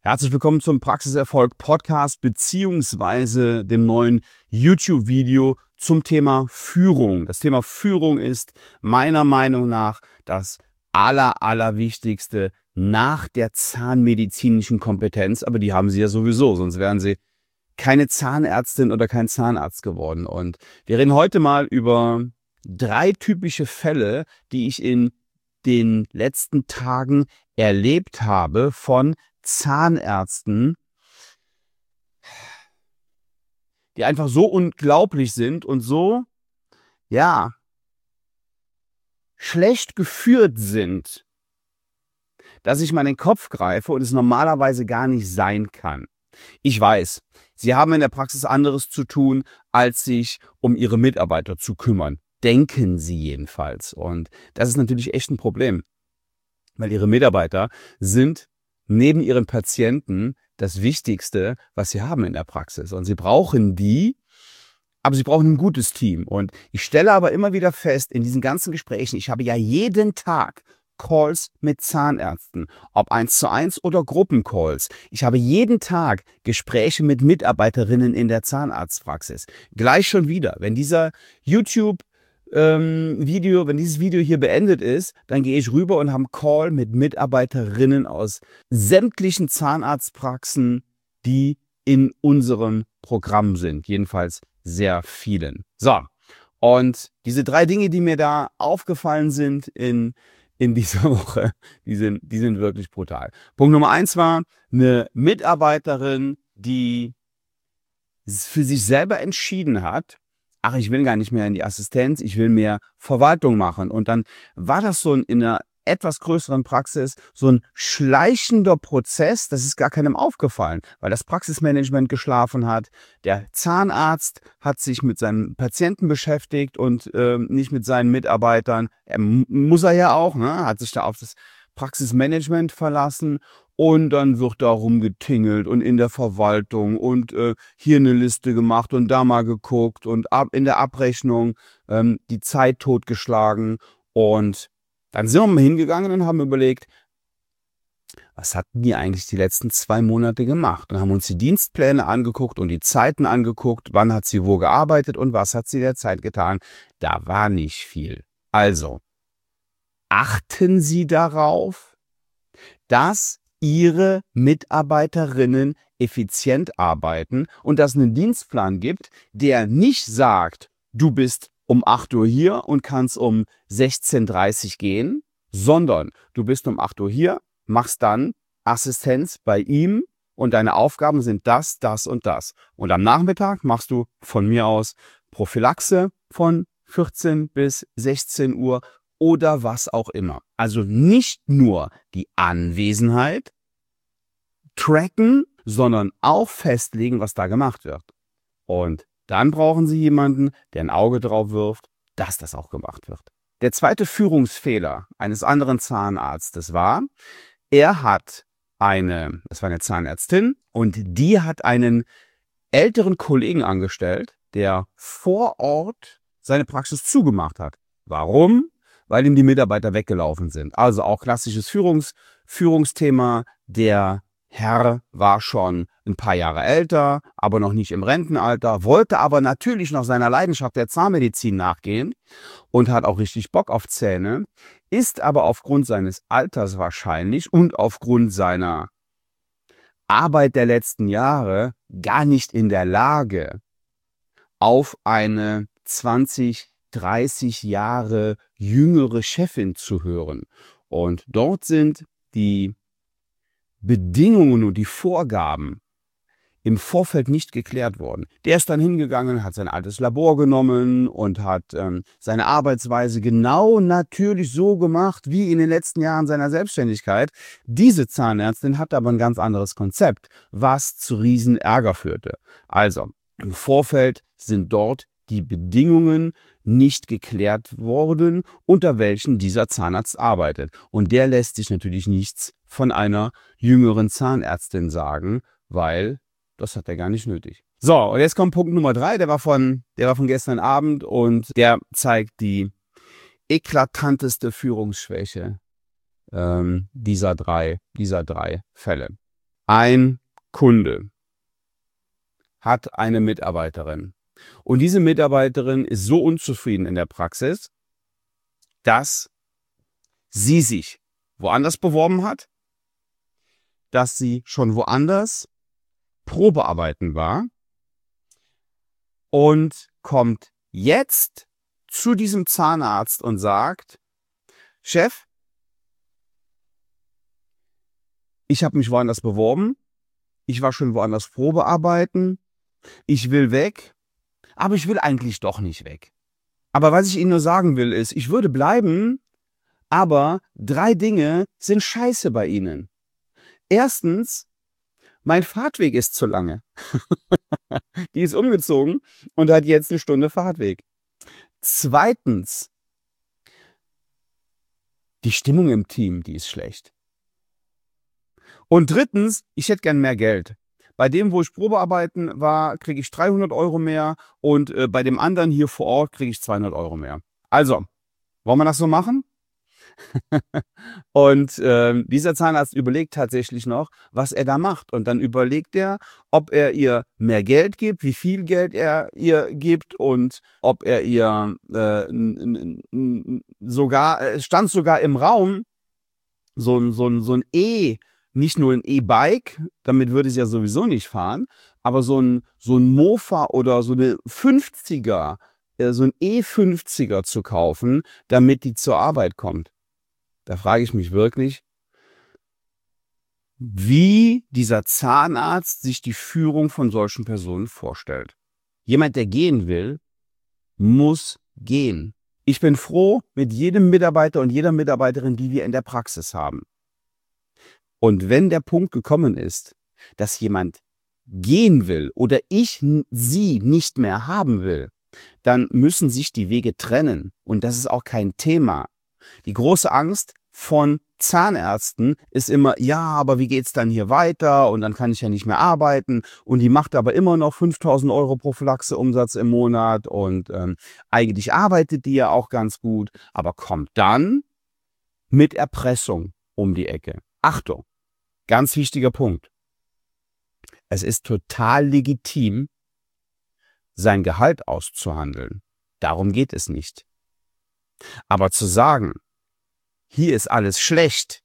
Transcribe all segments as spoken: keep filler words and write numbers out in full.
Herzlich willkommen zum Praxiserfolg Podcast beziehungsweise dem neuen YouTube-Video zum Thema Führung. Das Thema Führung ist meiner Meinung nach das aller, allerwichtigste nach der zahnmedizinischen Kompetenz. Aber die haben Sie ja sowieso, sonst wären Sie keine Zahnärztin oder kein Zahnarzt geworden. Und wir reden heute mal über drei typische Fälle, die ich in den letzten Tagen erlebt habe von Zahnärzten, die einfach so unglaublich sind und so, ja, schlecht geführt sind, dass ich mal in den Kopf greife und es normalerweise gar nicht sein kann. Ich weiß, Sie haben in der Praxis anderes zu tun, als sich um Ihre Mitarbeiter zu kümmern. Denken Sie jedenfalls. Und das ist natürlich echt ein Problem, weil Ihre Mitarbeiter sind neben Ihren Patienten das Wichtigste, was Sie haben in der Praxis. Und Sie brauchen die, aber Sie brauchen ein gutes Team. Und ich stelle aber immer wieder fest, in diesen ganzen Gesprächen, ich habe ja jeden Tag Calls mit Zahnärzten, ob eins zu eins oder Gruppencalls. Ich habe jeden Tag Gespräche mit Mitarbeiterinnen in der Zahnarztpraxis. Gleich schon wieder, wenn dieser YouTube Ähm, Video, wenn dieses Video hier beendet ist, dann gehe ich rüber und habe einen Call mit Mitarbeiterinnen aus sämtlichen Zahnarztpraxen, die in unserem Programm sind. Jedenfalls sehr vielen. So, und diese drei Dinge, die mir da aufgefallen sind in, in dieser Woche, die sind, die sind wirklich brutal. Punkt Nummer eins war eine Mitarbeiterin, die für sich selber entschieden hat, ach, ich will gar nicht mehr in die Assistenz, ich will mehr Verwaltung machen. Und dann war das so in einer etwas größeren Praxis so ein schleichender Prozess, das ist gar keinem aufgefallen, weil das Praxismanagement geschlafen hat. Der Zahnarzt hat sich mit seinen Patienten beschäftigt und äh, nicht mit seinen Mitarbeitern. Er, muss er ja auch, ne? Hat sich da auf das Praxismanagement verlassen. Und dann wird da rumgetingelt und in der Verwaltung und äh, hier eine Liste gemacht und da mal geguckt und ab, in der Abrechnung ähm, die Zeit totgeschlagen. Und dann sind wir mal hingegangen und haben überlegt, was hatten die eigentlich die letzten zwei Monate gemacht? Und haben uns die Dienstpläne angeguckt und die Zeiten angeguckt, wann hat sie wo gearbeitet und was hat sie derzeit getan. Da war nicht viel. Also, achten Sie darauf, dass Ihre Mitarbeiterinnen effizient arbeiten und dass es einen Dienstplan gibt, der nicht sagt, du bist um acht Uhr hier und kannst um sechzehn Uhr dreißig gehen, sondern du bist um acht Uhr hier, machst dann Assistenz bei ihm und deine Aufgaben sind das, das und das. Und am Nachmittag machst du von mir aus Prophylaxe von vierzehn bis sechzehn Uhr oder was auch immer. Also nicht nur die Anwesenheit tracken, sondern auch festlegen, was da gemacht wird. Und dann brauchen Sie jemanden, der ein Auge drauf wirft, dass das auch gemacht wird. Der zweite Führungsfehler eines anderen Zahnarztes war, er hat eine, das war eine Zahnärztin, und die hat einen älteren Kollegen angestellt, der vor Ort seine Praxis zugemacht hat. Warum? Weil ihm die Mitarbeiter weggelaufen sind. Also auch klassisches Führungs, Führungsthema. Der Herr war schon ein paar Jahre älter, aber noch nicht im Rentenalter, wollte aber natürlich noch seiner Leidenschaft der Zahnmedizin nachgehen und hat auch richtig Bock auf Zähne, ist aber aufgrund seines Alters wahrscheinlich und aufgrund seiner Arbeit der letzten Jahre gar nicht in der Lage, auf eine zwanzig, dreißig Jahre jüngere Chefin zu hören. Und dort sind die Bedingungen und die Vorgaben im Vorfeld nicht geklärt worden. Der ist dann hingegangen, hat sein altes Labor genommen und hat ähm, seine Arbeitsweise genau natürlich so gemacht, wie in den letzten Jahren seiner Selbstständigkeit. Diese Zahnärztin hat aber ein ganz anderes Konzept, was zu riesen Ärger führte. Also, im Vorfeld sind dort die Bedingungen nicht geklärt worden, unter welchen dieser Zahnarzt arbeitet. Und der lässt sich natürlich nichts von einer jüngeren Zahnärztin sagen, weil das hat er gar nicht nötig. So, und jetzt kommt Punkt Nummer drei, der war von, der war von gestern Abend und der zeigt die eklatanteste Führungsschwäche ähm, dieser drei, dieser drei Fälle. Ein Kunde hat eine Mitarbeiterin und diese Mitarbeiterin ist so unzufrieden in der Praxis, dass sie sich woanders beworben hat, dass sie schon woanders Probearbeiten war und kommt jetzt zu diesem Zahnarzt und sagt: Chef, ich habe mich woanders beworben, ich war schon woanders Probearbeiten, ich will weg, aber ich will eigentlich doch nicht weg. Aber was ich Ihnen nur sagen will ist, ich würde bleiben, aber drei Dinge sind scheiße bei Ihnen. Erstens, mein Fahrtweg ist zu lange. Die ist umgezogen und hat jetzt eine Stunde Fahrtweg. Zweitens, die Stimmung im Team, die ist schlecht. Und drittens, ich hätte gern mehr Geld. Bei dem, wo ich Probearbeiten war, kriege ich dreihundert Euro mehr und äh, bei dem anderen hier vor Ort kriege ich zweihundert Euro mehr. Also, wollen wir das so machen? Und äh, dieser Zahnarzt überlegt tatsächlich noch, was er da macht. Und dann überlegt er, ob er ihr mehr Geld gibt, wie viel Geld er ihr gibt und ob er ihr äh, n, n, sogar, es stand sogar im Raum so ein, so ein, so ein E, nicht nur ein E-Bike, damit würde sie ja sowieso nicht fahren, aber so ein, so ein Mofa oder so eine fünfziger, äh, so ein E fünfziger zu kaufen, damit die zur Arbeit kommt. Da frage ich mich wirklich, wie dieser Zahnarzt sich die Führung von solchen Personen vorstellt. Jemand, der gehen will, muss gehen. Ich bin froh mit jedem Mitarbeiter und jeder Mitarbeiterin, die wir in der Praxis haben. Und wenn der Punkt gekommen ist, dass jemand gehen will oder ich sie nicht mehr haben will, dann müssen sich die Wege trennen. Und das ist auch kein Thema. Die große Angst von Zahnärzten ist immer, ja, aber wie geht's dann hier weiter? Und dann kann ich ja nicht mehr arbeiten. Und die macht aber immer noch fünftausend Euro Prophylaxe-Umsatz im Monat. Und ähm, eigentlich arbeitet die ja auch ganz gut, aber kommt dann mit Erpressung um die Ecke. Achtung, ganz wichtiger Punkt. Es ist total legitim, sein Gehalt auszuhandeln. Darum geht es nicht. Aber zu sagen, hier ist alles schlecht,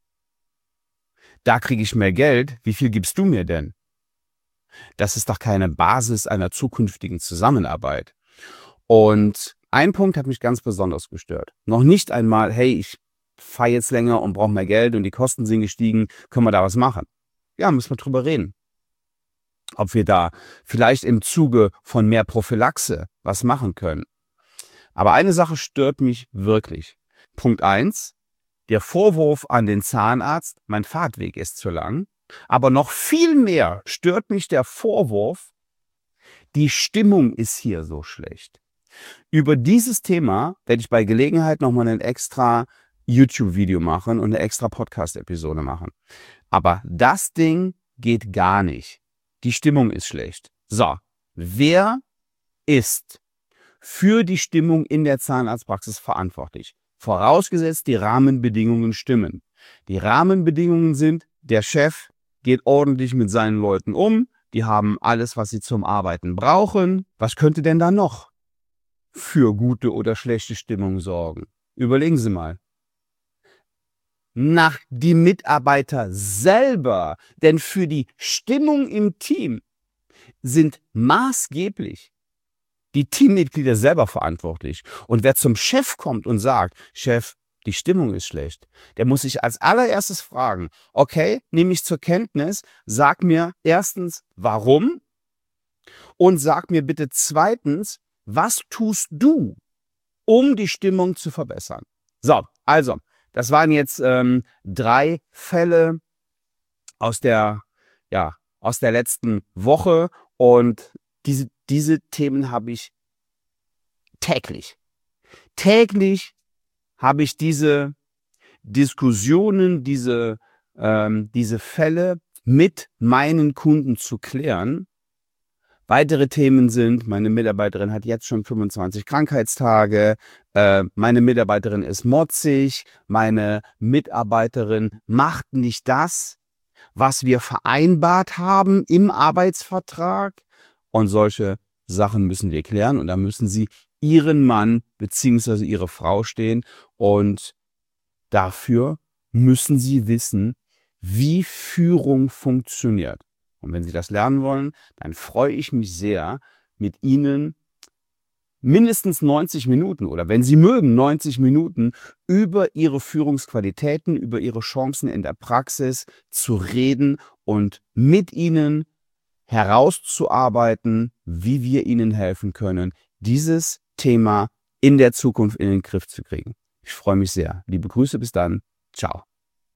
da kriege ich mehr Geld, wie viel gibst du mir denn? Das ist doch keine Basis einer zukünftigen Zusammenarbeit. Und ein Punkt hat mich ganz besonders gestört. Noch nicht einmal, hey, ich fahre jetzt länger und brauche mehr Geld und die Kosten sind gestiegen, können wir da was machen? Ja, müssen wir drüber reden. Ob wir da vielleicht im Zuge von mehr Prophylaxe was machen können. Aber eine Sache stört mich wirklich. Punkt eins, der Vorwurf an den Zahnarzt, mein Fahrtweg ist zu lang. Aber noch viel mehr stört mich der Vorwurf, die Stimmung ist hier so schlecht. Über dieses Thema werde ich bei Gelegenheit nochmal ein extra YouTube-Video machen und eine extra Podcast-Episode machen. Aber das Ding geht gar nicht. Die Stimmung ist schlecht. So, wer ist für die Stimmung in der Zahnarztpraxis verantwortlich? Vorausgesetzt, die Rahmenbedingungen stimmen. Die Rahmenbedingungen sind, der Chef geht ordentlich mit seinen Leuten um, die haben alles, was sie zum Arbeiten brauchen. Was könnte denn da noch für gute oder schlechte Stimmung sorgen? Überlegen Sie mal. Nach die Mitarbeiter selber, denn für die Stimmung im Team sind maßgeblich die Teammitglieder selber verantwortlich. Und wer zum Chef kommt und sagt, Chef, die Stimmung ist schlecht, der muss sich als allererstes fragen, okay, nehme ich zur Kenntnis, sag mir erstens, warum und sag mir bitte zweitens, was tust du, um die Stimmung zu verbessern? So, also, das waren jetzt ähm, drei Fälle aus der, ja, aus der letzten Woche und diese, diese Themen habe ich täglich. Täglich habe ich diese Diskussionen, diese, ähm, diese Fälle mit meinen Kunden zu klären. Weitere Themen sind, meine Mitarbeiterin hat jetzt schon fünfundzwanzig Krankheitstage, äh, meine Mitarbeiterin ist motzig, meine Mitarbeiterin macht nicht das, was wir vereinbart haben im Arbeitsvertrag. Und solche Sachen müssen wir klären. Und da müssen Sie Ihren Mann bzw. Ihre Frau stehen. Und dafür müssen Sie wissen, wie Führung funktioniert. Und wenn Sie das lernen wollen, dann freue ich mich sehr, mit Ihnen mindestens neunzig Minuten oder wenn Sie mögen, neunzig Minuten über Ihre Führungsqualitäten, über Ihre Chancen in der Praxis zu reden und mit Ihnen herauszuarbeiten, wie wir Ihnen helfen können, dieses Thema in der Zukunft in den Griff zu kriegen. Ich freue mich sehr. Liebe Grüße, bis dann. Ciao.